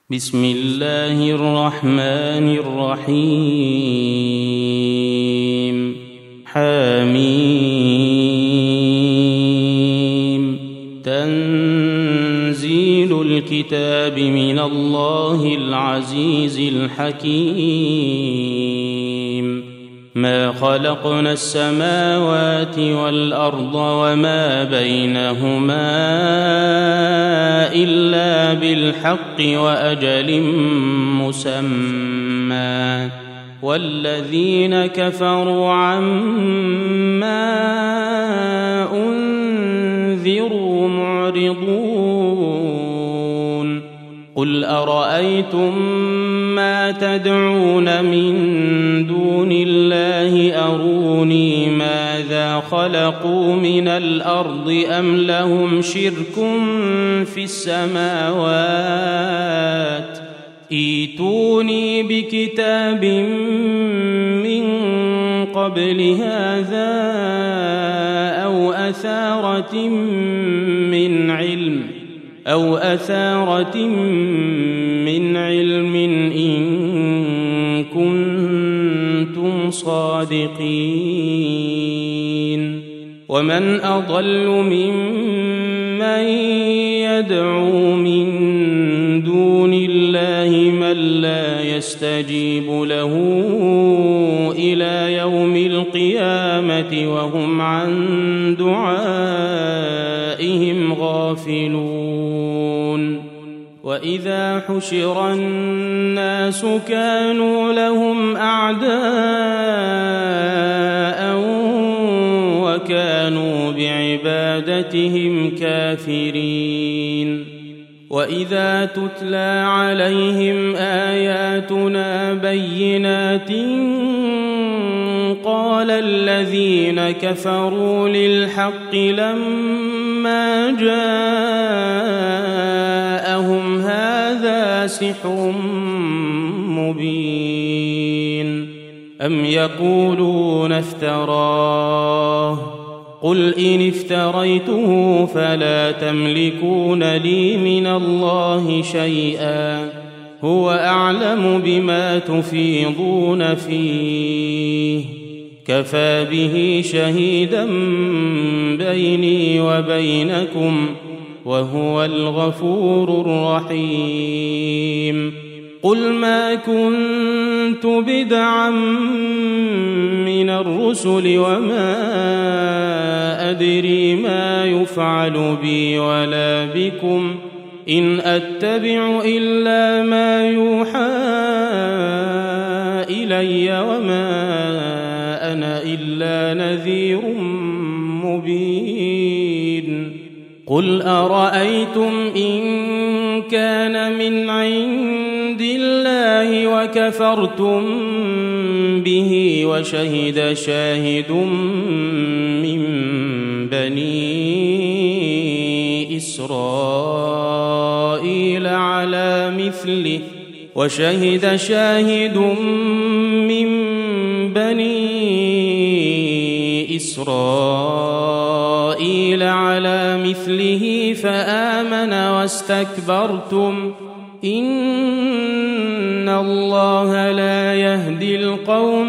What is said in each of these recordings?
بسم الله الرحمن الرحيم حميم تنزيل الكتاب من الله العزيز الحكيم ما خلقنا السماوات والأرض وما بينهما إلا بالحق وأجل مسمى والذين كفروا عما أنذروا معرضون قل أرأيتم ما تدعون من دون الله أروني ماذا خلقوا من الأرض أم لهم شرك في السماوات ائتوني بكتاب من قبل هذا أو أثارة من علم إن كنتم صادقين ومن أضل ممن يدعو من دون الله من لا يستجيب له إلى يوم القيامة وهم عن دعائهم غافلون وإذا حشر الناس كانوا لهم أعداء وكانوا بعبادتهم كافرين وإذا تتلى عليهم آياتنا بينات قال الذين كفروا للحق لما جاءهم هذا سحر مبين أم يقولون افتراه قل إن افتريته فلا تملكون لي من الله شيئا هو أعلم بما تفيضون فيه كفى به شهيدا بيني وبينكم وهو الغفور الرحيم قل ما كنت بدعا من الرسل وما أدري ما يفعل بي ولا بكم إن أتبع إلا ما يوحى إلي وما أنا إلا نذير مبين قل أرأيتم إن كان من عند الله وكفرتم به وشهد شاهد من بني إسرائيل على مثله فآمن واستكبرتم إن الله لا يهدي القوم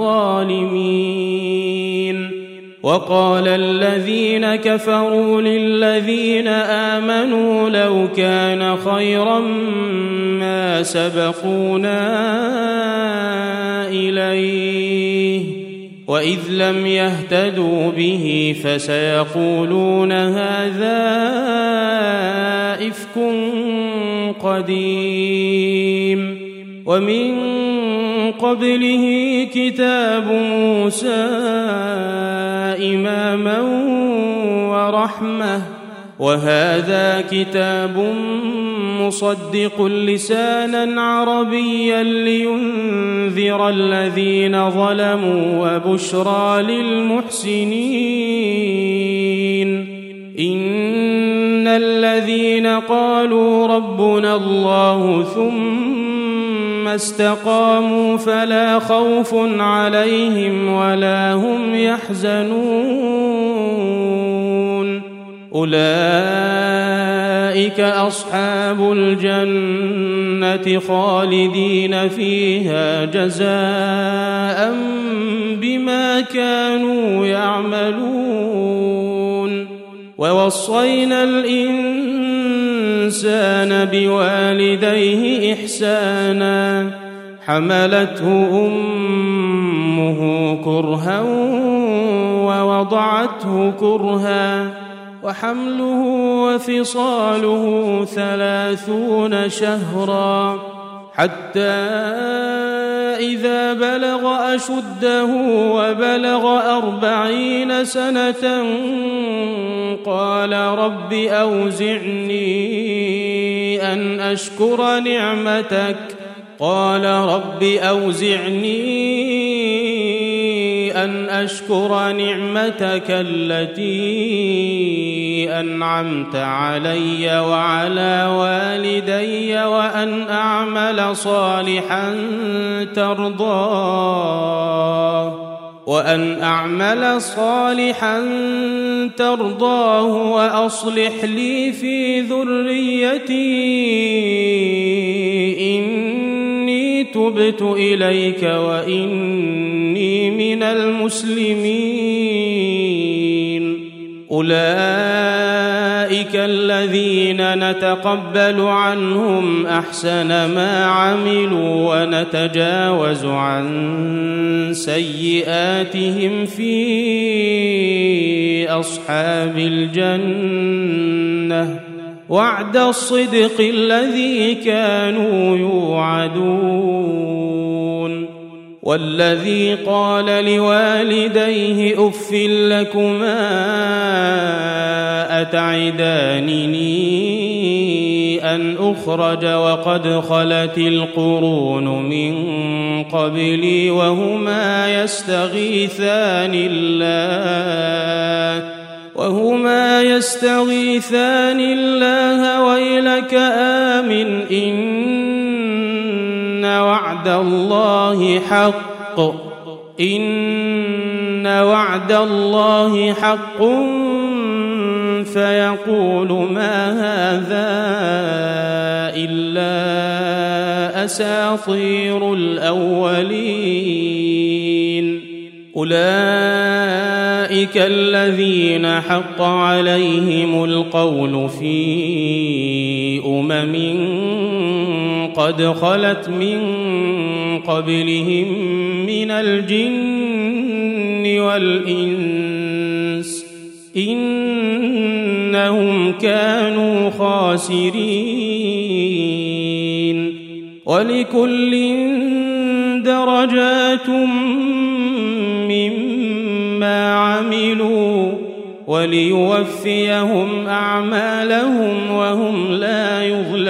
الظالمين وقال الذين كفروا للذين آمنوا لو كان خيرا ما سبقونا إليه وإذ لم يهتدوا به فسيقولون هذا إفك قديم ومن قبله كتاب موسى إماما ورحمة وهذا كتاب مصدق لسانا عربيا لينذر الذين ظلموا وبشرى للمحسنين إن الذين قالوا ربنا الله ثم استقاموا فلا خوف عليهم ولا هم يحزنون أولئك أولئك أصحاب الجنة خالدين فيها جزاء بما كانوا يعملون ووصينا الإنسان بوالديه إحسانا حملته أمه كرها ووضعته كرها وحمله وفصاله 30 شهرا حتى إذا بلغ أشده وبلغ 40 سنة قال رب أوزعني أن أشكر نعمتك التي أنعمت علي وعلى والدي وأن أعمل صالحا ترضاه وأصلح لي في ذريتي إني تبت إليك وإني من المسلمين أولئك الذين نتقبل عنهم أحسن ما عملوا ونتجاوز عن سيئاتهم في أصحاب الجنة وعد الصدق الذي كانوا يوعدون والذي قال لوالديه أف لكما أتعدانني أن أخرج وقد خلت القرون من قبلي وهما يستغيثان الله ويلك آمن إن وعد الله حق فيقول ما هذا إلا أساطير الأولين أولئك الذين حق عليهم القول في قد خلت من قبلهم من الجن والإنس إنهم كانوا خاسرين ولكل درجات مما عملوا وليوفيهم أعمالهم وهم لا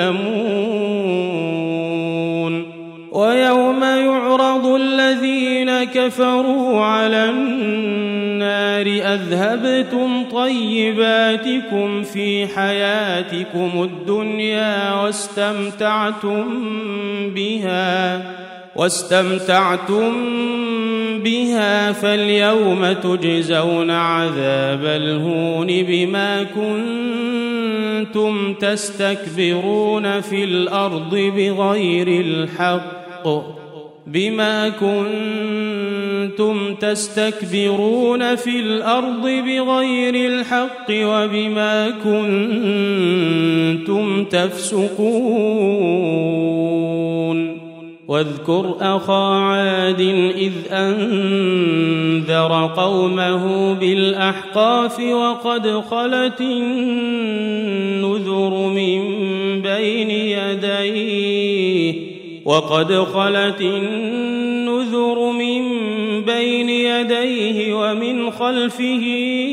يظلمون ويوم يعرض الذين كفروا على النار أذهبتم طيباتكم في حياتكم الدنيا واستمتعتم بها فاليوم تجزون عذاب الهون بما كنتم تستكبرون في الأرض بغير الحق وبما كنتم تفسقون واذكر أخا عاد إذ أنذر قومه بالأحقاف وقد خلت النذر من بين يديه ومن خلفه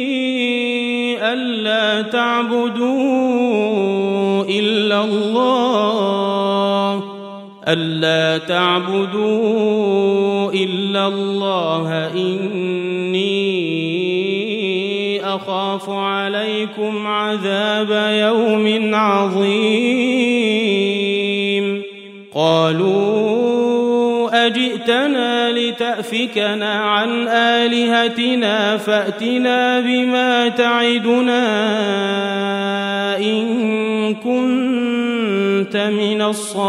ألا تعبدوا إلا الله إني أخاف عليكم عذاب يوم عظيم قالوا أجئتنا لتأفكنا عن آلهتنا فأتنا بما تعدنا إن كنت من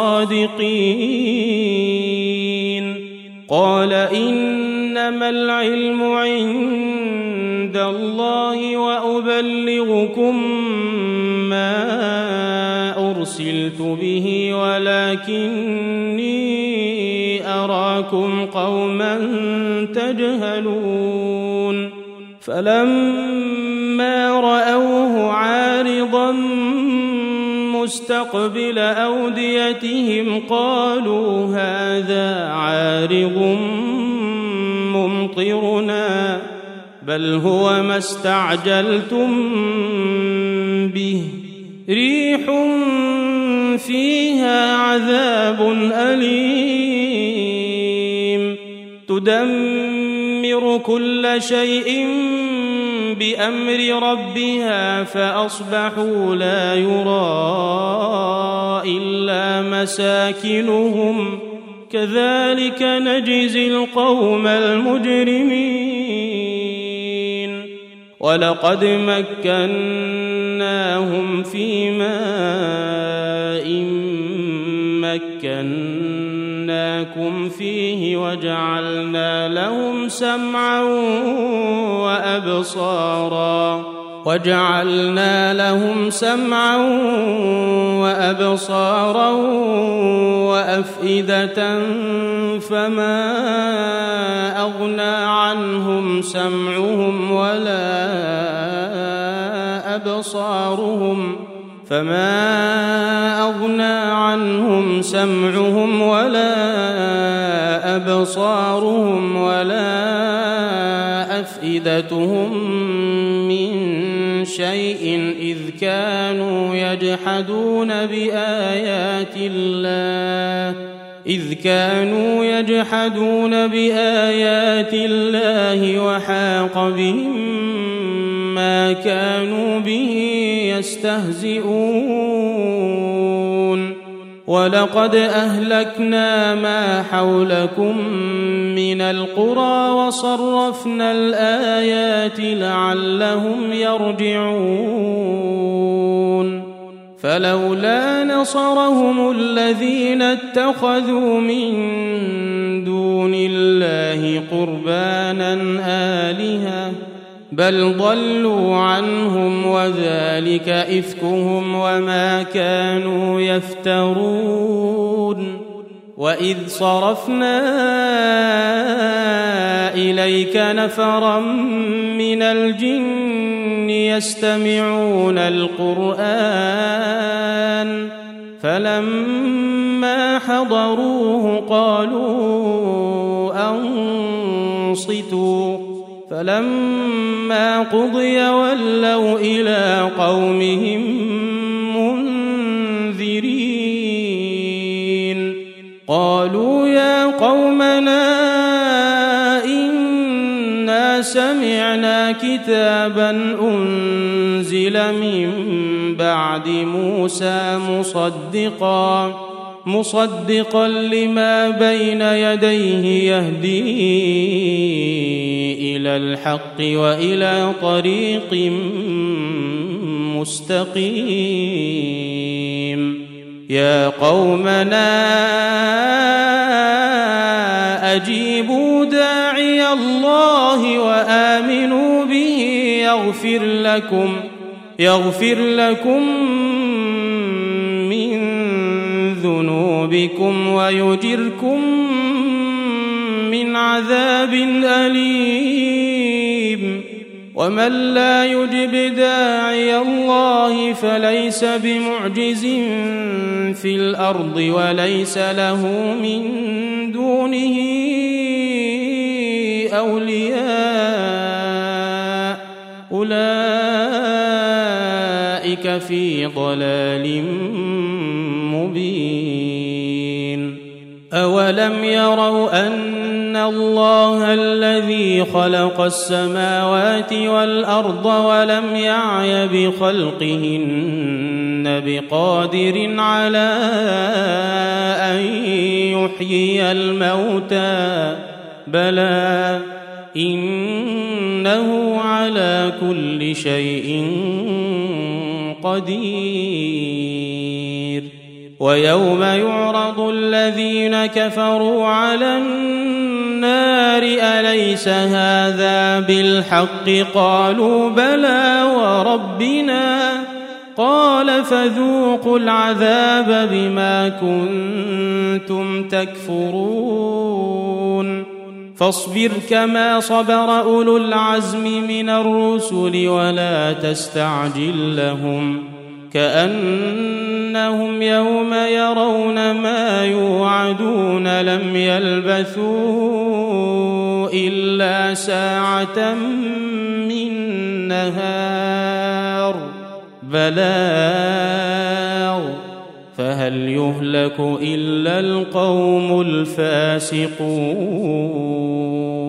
الصادقين قال إنما العلم عند الله وأبلغكم ما أرسلت به ولكني أراكم قوما تجهلون فلما رأوه عارضا مستقبل أوديتهم قالوا هذا عارض ممطرنا بل هو ما استعجلتم به ريح فيها عذاب أليم تدمر كل شيء بأمر ربها فأصبحوا لا يرى إلا مساكنهم كذلك نجزي القوم المجرمين ولقد مكناهم في ماء مكناكم فيه وجعلنا لهم سمعا وأبصارا وأفئدة فما أغنى عنهم سمعهم ولا أبصارهم ولا أفئدتهم من شيء إذ كانوا يجحدون بآيات الله وحاق بهم ما كانوا به يستهزئون ولقد أهلكنا ما حولكم من القرى وصرفنا الآيات لعلهم يرجعون فلولا نصرهم الذين اتخذوا من دون الله قربانا آلهة بل ضلوا عنهم وذلك إفكهم وما كانوا يفترون وإذ صرفنا إليك نفرا من الجن يستمعون القرآن فلما حضروه قالوا أنصتوا فلما قضي ولوا إلى قومهم منذرين قالوا يا قومنا إنا سمعنا كتابا أنزل من بعد موسى مصدقا لما بين يديه يهدي إلى الحق وإلى طريق مستقيم يا قومنا أجيبوا داعي الله وآمنوا به يغفر لكم من ذنوبكم ويجركم من عذاب أليم ومن لا يجب داعي الله فليس بمعجز في الأرض وليس له من دونه أولياء أولئك في ضلال مبين أولم يروا أن الله الذي خلق السماوات والأرض ولم يعي بخلقهن بقادر على أن يحيي الموتى بلى إنه على كل شيء قدير ويوم يعرض الذين كفروا على النار أليس هذا بالحق قالوا بلى وربنا قال فذوقوا العذاب بما كنتم تكفرون فاصبر كما صبر أولو العزم من الرسل ولا تستعجل لهم كأنهم يوم يرون ما يوعدون لم يلبثوا إلا ساعة من نهار بلاغ فهل يهلك إلا القوم الفاسقون